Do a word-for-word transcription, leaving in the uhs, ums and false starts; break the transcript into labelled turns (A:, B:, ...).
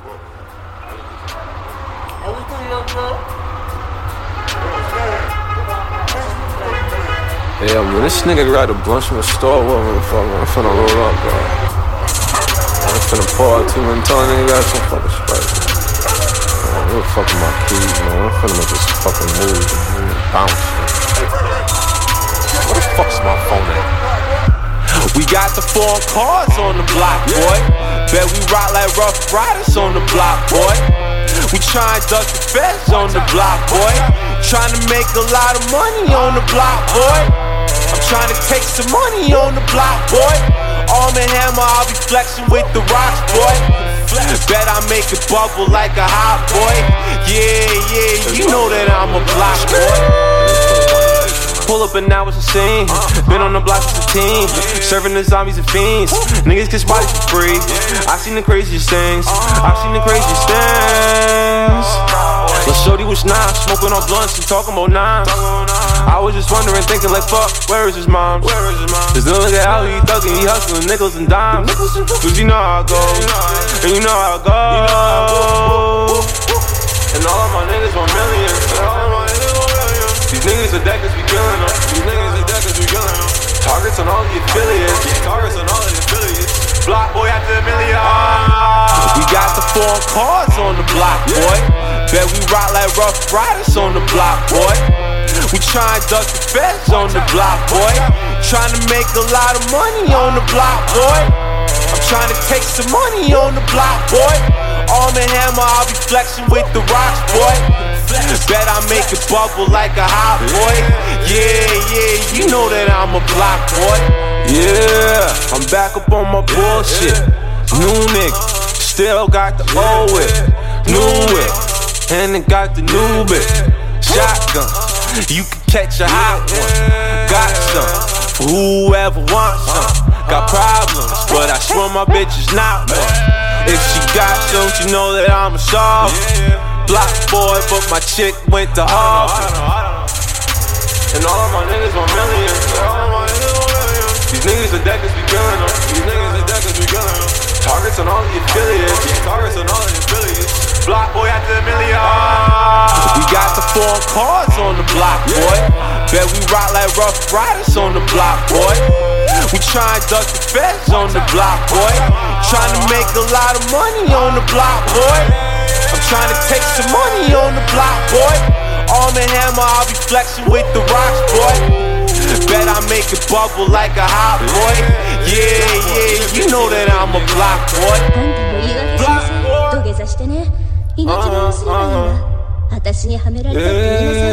A: Yeah, man, this nigga got a bunch from the store. What motherfucker? I'm finna roll up, bro. I'm finna pour out too many. Tell a nigga got some fucking Sprite. Man, you fucking my keys, man. I'm finna make this fucking move, man. Bounce. Where the fuck's my phone at? We got the foreign cars on the block, boy. Bet we rock like Rough Riders on the block, boy. We tryna duck the feds on the block, boy. Tryna make a lot of money on the block, boy. I'm tryna take some money on the block, boy. Arm and Hammer, I'll be flexing with the rocks, boy. Bet I make it bubble like a hot boy. Yeah, yeah, you know that I'm a block boy. Pull up and now it's a scene. Been on the block as a team, serving the zombies and fiends. Niggas get spotted for free. I seen the craziest things. I've seen the craziest things. Lil' shorty was nine, smoking on blunts and talking about nine. I was just wondering, thinking like, fuck, where is his mom? This little nigga out, he thuggin', he hustlin' nickels and dimes. Cause you know how I go, and you know how I go. And all of my niggas want millions. These niggas are deckers, we killin' them. These niggas are deckers, we killin' them. Targets on all the affiliates. Targets on all the affiliates. Block boy after a million. We got the foreign cars on the block, boy. Bet we rock like Rough Riders on the block, boy. We tryna duck the feds on the block, boy. Tryna make a lot of money on the block, boy. I'm tryna take some money on the block, boy. Arm and Hammer, I'll be flexing with the rocks, boy. Bet I make it bubble like a hot boy. Yeah, yeah, you know that I'm a block boy. Yeah, I'm back up on my bullshit. New nigga, still got the old whip. New whip, and it got the new bit. Shotgun, you can catch a hot one. Got some, for whoever wants some. Got problems, but I swear my bitch is not one. If she got some, you know that I'm a solver. Block boy, but my chick went to Harvard. And all of my niggas want millions. These niggas are deckers, we killin' them. These niggas are deckers, we killin' them. Targets on all the affiliates. Targets on all the affiliates. Block boy after a million. We got the foreign cars on the block, boy. Bet we rock like Rough Riders on the block, boy. We tryna duck the feds on the block, boy. Tryna make a lot of money on the block, boy. I'm tryna take some money on the block, boy. Arm and Hammer, I'll be flexing with the rocks, boy. Bet I make it bubble like a hot boy. Yeah, yeah, you know that I'm a block boy. Block boy. Uh-huh, uh-huh. Yeah.